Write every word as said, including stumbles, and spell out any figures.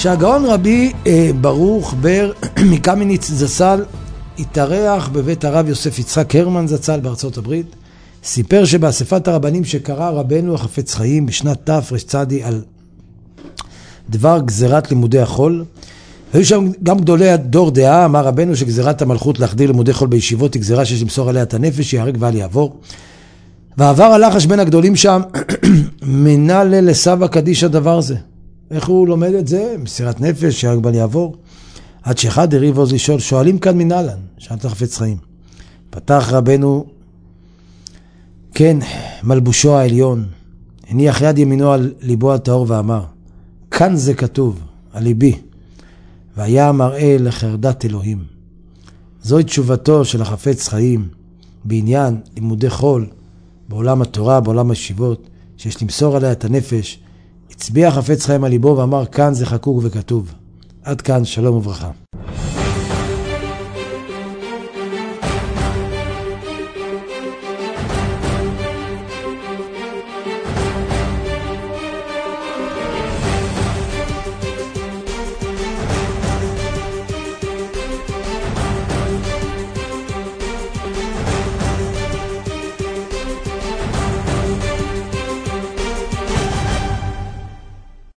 שהגאון רבי אה, ברוך בר מקמיניץ זצ"ל התארח בבית הרב יוסף יצחק הרמן זצ"ל בארצות הברית, סיפר שבאספת הרבנים שקרא רבנו החפץ חיים בשנת תרצ"ד על דבר גזירת לימודי החול, היו שם גם גדולי הדור דעה. אמר רבנו שגזירת המלכות להחדיר לימודי חול בישיבות היא גזירה שיש למסור עליה את הנפש, יהרג ואל יעבור. ועבר הלחש בין הגדולים שם מנה לסבא קדיש הדבר זה. איך הוא לומד את זה? מסירת נפש, שיהרג ואל יעבור. עד שאחד הריב עוז לשאול, שואלים כאן מנהלן, שאלת החפץ חיים. פתח רבנו, כן, מלבושו העליון, הניח יד ימינו על ליבו הטהור ואמר, כאן זה כתוב, על ליבי, והיה מראה לחרדת אלוהים. זוהי תשובתו של החפץ חיים בעניין לימודי חול בעולם התורה, בעולם הישיבות, שיש למסור עליה את הנפש. הצביע החפץ חיים על ליבו ואמר, כאן זה חקוק וכתוב. עד כאן, שלום וברכה.